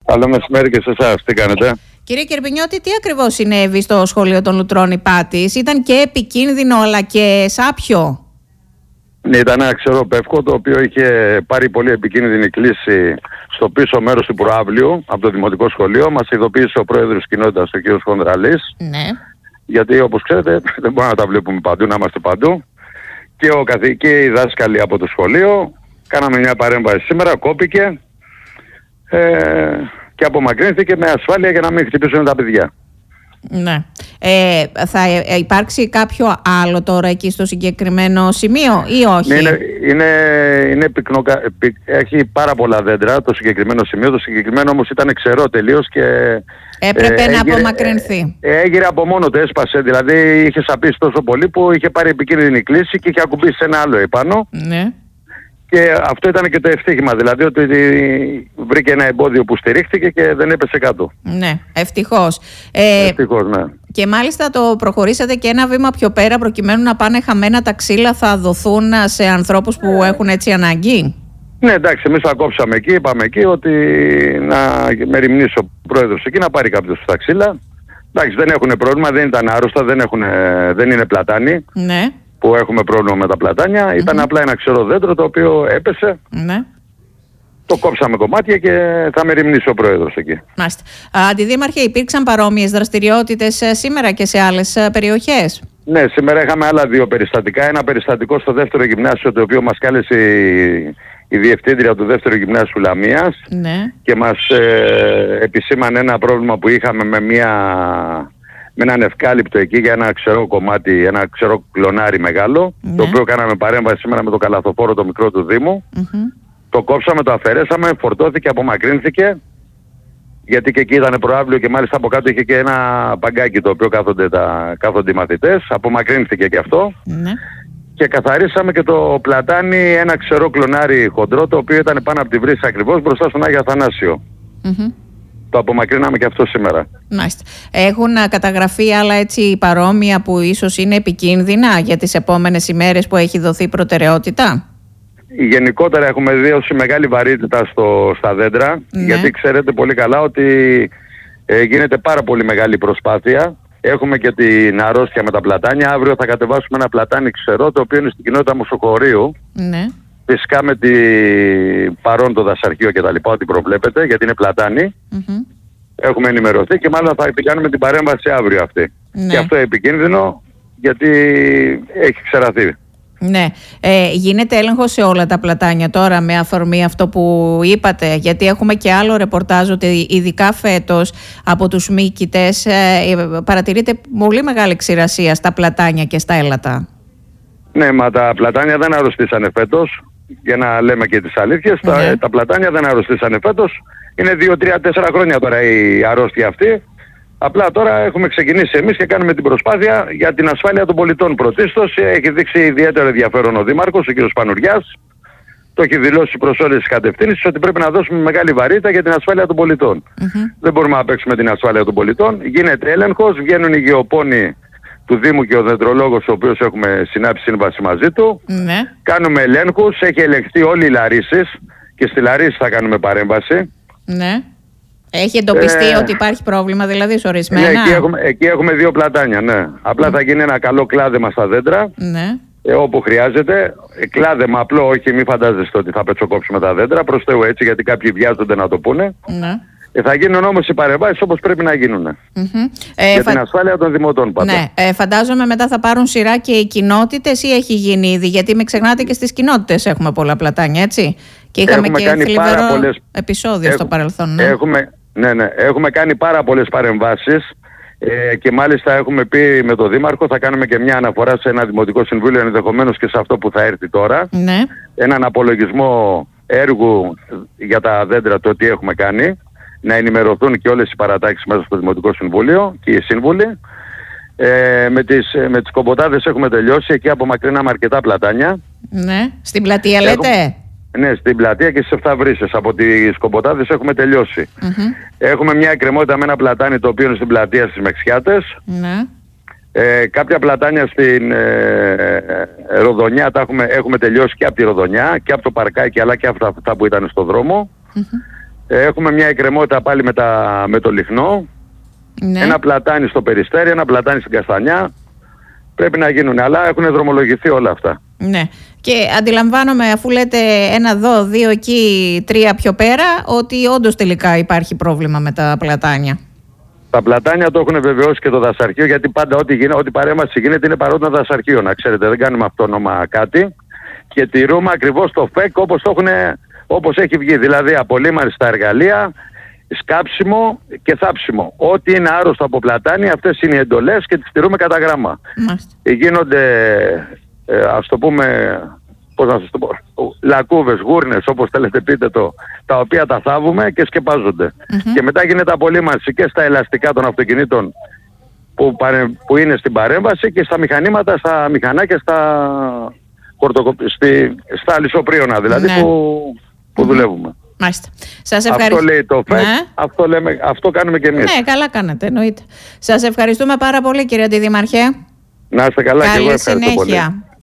Καλό μεσημέρι και σε εσάς. Τι κάνετε? Κύριε Κερπινιώτη, τι ακριβώς συνέβη στο σχολείο των Λουτρών Ηπάτης? Ήταν και επικίνδυνο αλλά και σάπιο? Ναι, ήταν ένα ξερό πεύκο το οποίο είχε πάρει πολύ επικίνδυνη κλίση στο πίσω μέρος του προαύλιου από το Δημοτικό Σχολείο. Μας ειδοποίησε ο πρόεδρος της κοινότητας, ο κ. Χονδραλής. Ναι. Γιατί όπως ξέρετε δεν μπορούμε να τα βλέπουμε παντού, να είμαστε παντού. Και οι δάσκαλοι από το σχολείο κάναμε μια παρέμβαση σήμερα, κόπηκε και απομακρύνθηκε με ασφάλεια για να μην χτυπήσουν τα παιδιά. Ναι. Θα υπάρξει κάποιο άλλο τώρα εκεί στο συγκεκριμένο σημείο ή όχι? Έχει πάρα πολλά δέντρα το συγκεκριμένο σημείο. Το συγκεκριμένο όμως ήταν ξερό τελείως και έπρεπε να απομακρυνθεί. Έγειρε από μόνο το, έσπασε. Δηλαδή είχε σαπίσει τόσο πολύ που είχε πάρει επικίνδυνη κλίση και είχε ακουμπήσει ένα άλλο επάνω. Ναι. Και αυτό ήταν και το ευτύχημα, δηλαδή ότι βρήκε ένα εμπόδιο που στηρίχθηκε και δεν έπεσε κάτω. Ναι, ευτυχώς. Ευτυχώς, ναι. Και μάλιστα το προχωρήσατε και ένα βήμα πιο πέρα προκειμένου να πάνε χαμένα τα ξύλα, θα δοθούν σε ανθρώπους που έχουν έτσι ανάγκη. Ναι, εντάξει, εμείς τα κόψαμε εκεί, είπαμε εκεί ότι να μεριμνήσει ο πρόεδρος εκεί να πάρει κάποιος τα ξύλα. Εντάξει, δεν έχουν πρόβλημα, δεν ήταν άρρωστα, δεν είναι πλατάνοι. Ναι. Που έχουμε πρόβλημα με τα πλατάνια. Ήταν απλά ένα ξερό δέντρο το οποίο έπεσε. Ναι. Το κόψαμε κομμάτια και θα μεριμνήσει ο πρόεδρος εκεί. Μάλιστα. Αντιδήμαρχε, υπήρξαν παρόμοιες δραστηριότητες σήμερα και σε άλλες περιοχές? Ναι, σήμερα είχαμε άλλα δύο περιστατικά. Ένα περιστατικό στο δεύτερο γυμνάσιο, το οποίο μας κάλεσε η διευθύντρια του δεύτερου γυμνάσιου Λαμίας. Ναι. Και μας επισήμανε ένα πρόβλημα που είχαμε με έναν ευκάλυπτο εκεί για ένα ξερό κομμάτι, ένα ξερό κλονάρι μεγάλο, ναι. Το οποίο κάναμε παρέμβαση σήμερα με το καλαθοφόρο το μικρό του Δήμου. Το κόψαμε, το αφαιρέσαμε, φορτώθηκε, απομακρύνθηκε, γιατί και εκεί ήταν προαύλιο και μάλιστα από κάτω είχε και ένα παγκάκι το οποίο κάθονται οι μαθητές. Απομακρύνθηκε και αυτό. Ναι. Και καθαρίσαμε και το πλατάνι, ένα ξερό κλονάρι χοντρό, το οποίο ήταν πάνω από τη βρύση ακριβώς μπροστά στον Άγιο Αθανάσιο. Το απομακρύναμε και αυτό σήμερα. Μάλιστα. Έχουν καταγραφεί άλλα έτσι παρόμοια που ίσως είναι επικίνδυνα για τις επόμενες ημέρες που έχει δοθεί προτεραιότητα? Γενικότερα έχουμε δώσει μεγάλη βαρύτητα στα δέντρα, ναι. Γιατί ξέρετε πολύ καλά ότι γίνεται πάρα πολύ μεγάλη προσπάθεια. Έχουμε και την αρρώστια με τα πλατάνια. Αύριο θα κατεβάσουμε ένα πλατάνι ξερό, το οποίο είναι στην κοινότητα Μοσοχωρίου. Ναι. Φυσικά με παρόν το δασαρχείο και τα λοιπά, ό,τι προβλέπετε, γιατί είναι πλατάνι. Έχουμε ενημερωθεί και μάλλον θα κάνουμε την παρέμβαση αύριο αυτή. Ναι. Και αυτό επικίνδυνο, γιατί έχει ξεραθεί. Ναι. Γίνεται έλεγχο σε όλα τα πλατάνια τώρα με αφορμή αυτό που είπατε? Γιατί έχουμε και άλλο ρεπορτάζ ότι ειδικά φέτος από τους μύκητες παρατηρείται πολύ μεγάλη ξηρασία στα πλατάνια και στα έλατα. Ναι, μα τα πλατάνια δεν αρρωστήσανε φέτος. Για να λέμε και τις αλήθειες, ναι. τα πλατάνια δεν αρρωστήσανε φέτος. Είναι 2, 3, 4 χρόνια τώρα η αρρώστια αυτή. Απλά τώρα έχουμε ξεκινήσει εμείς και κάνουμε την προσπάθεια για την ασφάλεια των πολιτών πρωτίστως. Έχει δείξει ιδιαίτερο ενδιαφέρον ο Δήμαρχος, ο κ. Πανουριάς. Το έχει δηλώσει προς όλες τις κατευθύνσεις ότι πρέπει να δώσουμε μεγάλη βαρύτητα για την ασφάλεια των πολιτών. Δεν μπορούμε να παίξουμε την ασφάλεια των πολιτών. Γίνεται έλεγχος, βγαίνουν οι γεωπόνοι του Δήμου και ο δεντρολόγος, ο οποίος έχουμε συνάψει σύμβαση μαζί του. Ναι. Κάνουμε ελέγχους, έχει ελεγχθεί όλοι οι Λαρίσεις και στη Λαρίση θα κάνουμε παρέμβαση. Ναι. Έχει εντοπιστεί ότι υπάρχει πρόβλημα δηλαδή σε ορισμένα? Ναι, εκεί έχουμε 2 πλατάνια, ναι. Απλά θα γίνει ένα καλό κλάδεμα στα δέντρα, ναι. Όπου χρειάζεται. Κλάδεμα απλό, όχι, μην φαντάζεστε ότι θα πετσοκόψουμε τα δέντρα, προς Θεού έτσι, γιατί κάποιοι βιάζονται να το πούνε. Ναι. Θα γίνουν όμως οι παρεμβάσεις όπως πρέπει να γίνουν. Για την ασφάλεια των δημοτών πάντα. Ναι. Φαντάζομαι μετά θα πάρουν σειρά και οι κοινότητες ή έχει γίνει ήδη? Γιατί μην ξεχνάτε και στις κοινότητες έχουμε πολλά πλατάνια, έτσι. Και είχαμε και θλιβερό επεισόδιο στο παρελθόν. Ναι. Έχουμε κάνει πάρα πολλές παρεμβάσεις και μάλιστα έχουμε πει με τον Δήμαρχο θα κάνουμε και μια αναφορά σε ένα Δημοτικό Συμβούλιο, ενδεχομένως και σε αυτό που θα έρθει τώρα. Ναι. Έναν απολογισμό έργου για τα δέντρα, το τι έχουμε κάνει. Να ενημερωθούν και όλες οι παρατάξεις μέσα στο Δημοτικό Συμβούλιο και οι σύμβουλοι. Με τις κομποτάδες έχουμε τελειώσει. Εκεί απομακρύναμε αρκετά πλατάνια. Ναι. Στην πλατεία λέτε? Ναι, στην πλατεία και στις Εφταβρίσες. Από τις κομποτάδες έχουμε τελειώσει. Έχουμε μια εκκρεμότητα με ένα πλατάνι το οποίο είναι στην πλατεία στις Μεξιάτες. Ναι. Κάποια πλατάνια στην Ροδονιά έχουμε τελειώσει και από τη Ροδονιά και από το παρκάκι, αλλά και αυτά που ήταν στο δρόμο. Έχουμε μια εκκρεμότητα πάλι με το Λιχνό. Ναι. Ένα πλατάνι στο Περιστέρι, ένα πλατάνι στην Καστανιά. Πρέπει να γίνουν, αλλά έχουν δρομολογηθεί όλα αυτά. Ναι. Και αντιλαμβάνομαι, αφού λέτε ένα εδώ, 2 εκεί, 3 πιο πέρα, ότι όντως τελικά υπάρχει πρόβλημα με τα πλατάνια. Τα πλατάνια το έχουν βεβαιώσει και το δασαρχείο, γιατί πάντα ό,τι παρέμβαση γίνεται είναι παρόν δασαρχείο. Να ξέρετε, δεν κάνουμε αυτόνομα κάτι. Και τηρούμε ακριβώς το ΦΕΚ όπως έχει βγει. Δηλαδή, απολύμανση στα εργαλεία, σκάψιμο και θάψιμο. Ό,τι είναι άρρωστο από πλατάνη, αυτές είναι οι εντολές και τις τηρούμε κατά γράμμα. Γίνονται, ας το πούμε, λακκούβες, γούρνες, όπως θέλετε πείτε το, τα οποία τα θάβουμε και σκεπάζονται. Και μετά γίνεται απολύμανση και στα ελαστικά των αυτοκινήτων που είναι στην παρέμβαση και στα μηχανήματα, στα μηχανάκια, στα αλυσοπρίωνα δηλαδή, που δουλεύουμε. Μάλιστα. Σας ευχαριστώ. Αυτό λέει το ΦΕΚ, αυτό κάνουμε και εμείς. Ναι, καλά κάνετε, εννοείται. Σας ευχαριστούμε πάρα πολύ, κύριε Αντιδημαρχέ. Να είστε καλά. Καλή και εγώ ευχαριστώ συνέχεια. Πολύ.